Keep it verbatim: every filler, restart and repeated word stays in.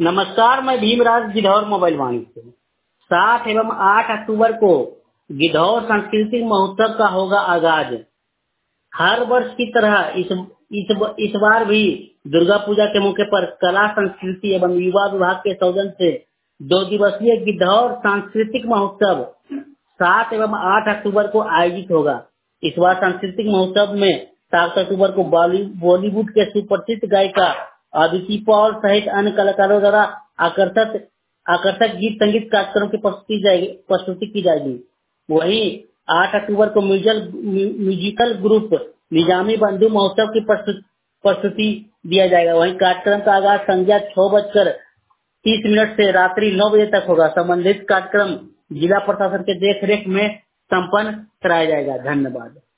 नमस्कार, मैं भीमराज गिद्धौर मोबाइल वाणी से। सात एवं आठ अक्टूबर को गिद्धौर सांस्कृतिक महोत्सव का होगा आगाज। हर वर्ष की तरह इस इस इस बार भी दुर्गा पूजा के मौके पर कला संस्कृति एवं युवा विभाग के सौजन्य से दो दिवसीय गिद्धौर सांस्कृतिक महोत्सव सात एवं आठ अक्टूबर को आयोजित होगा। इस बार सांस्कृतिक महोत्सव में सात अक्टूबर को बॉलीवुड के सुप्रसिद्ध गायिका अदिति पॉल सहित अन्य कलाकारों द्वारा आकर्षक आकर्षक गीत संगीत कार्यक्रम की प्रस्तुति जाएगी प्रस्तुति की जाएगी। वहीं आठ अक्टूबर को म्यूजिकल म्यूजिकल ग्रुप निजामी बंधु महोत्सव की प्रस्तुति दिया जाएगा। वहीं कार्यक्रम का आगाज संध्या छह बजकर तीस मिनट से रात्रि नौ बजे तक होगा। संबंधित कार्यक्रम जिला प्रशासन के देख रेख में संपन्न कराया जाएगा। धन्यवाद।